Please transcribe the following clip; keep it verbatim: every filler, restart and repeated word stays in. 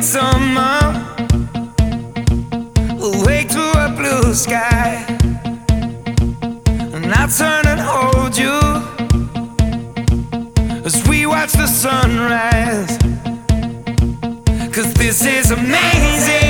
summer, awake to a blue sky, and I'll turn and hold you as we watch the sunrise. 'Cause this is amazing.